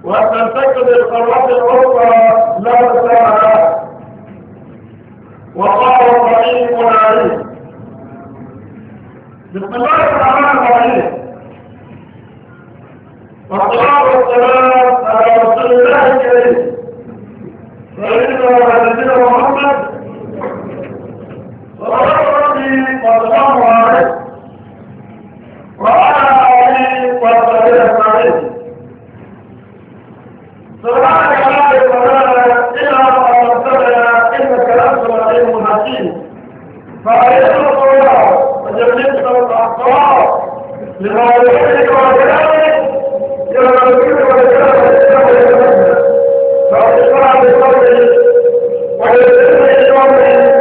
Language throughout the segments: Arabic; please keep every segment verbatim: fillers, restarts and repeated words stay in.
وتنتقل القارات الأخرى لا تساها وقال رحيم عليم. بسم الله الرحمن الرحيم، والصلاة والسلام على رسول الله الكريم سيدنا نبينا محمد صلى الله عليه وعلى آله وصحبه أجمعين. سبحانك لا علم لنا إلا ما علمتنا إنك أنت العليم الحكيم. فعلينا الصلاة وجنبنا الأخطاء لما يحييك وجلالك إلى ملكك وجلالك إنه يتمنى. فأشفع بقوله ويسرني بقوله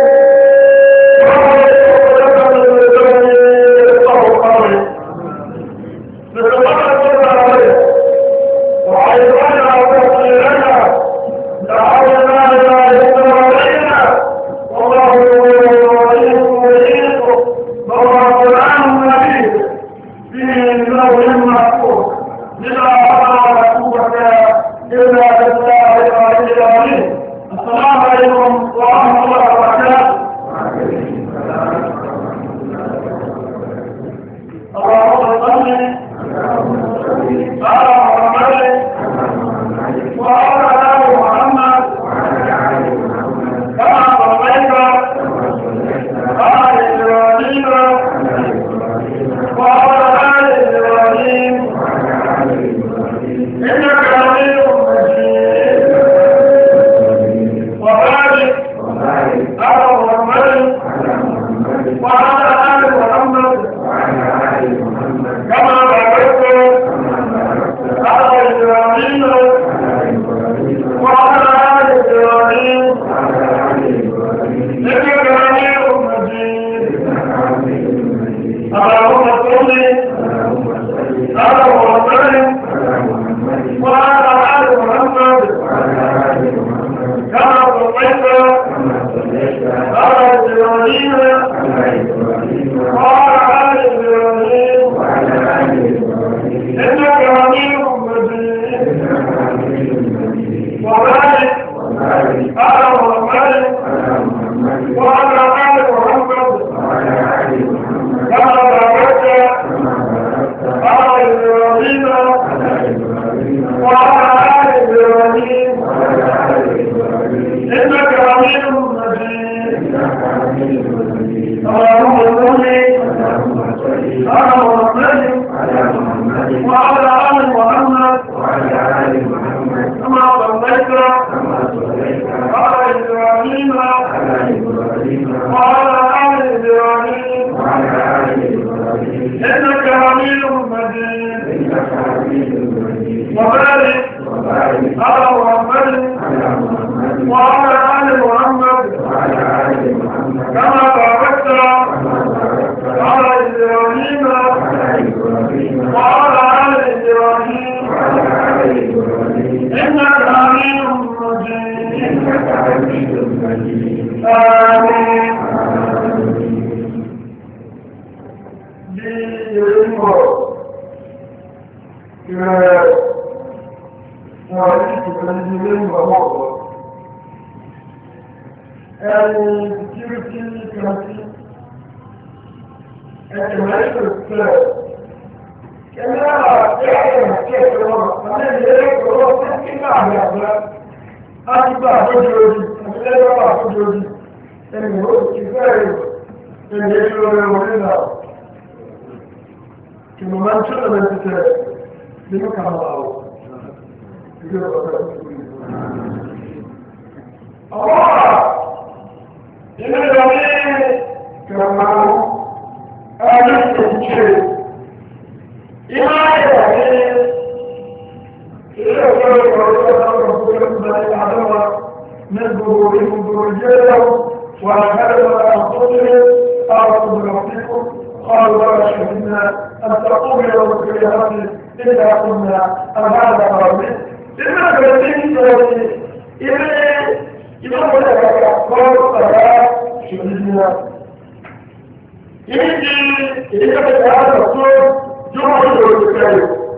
Ini di ini kita bicara soal jual jual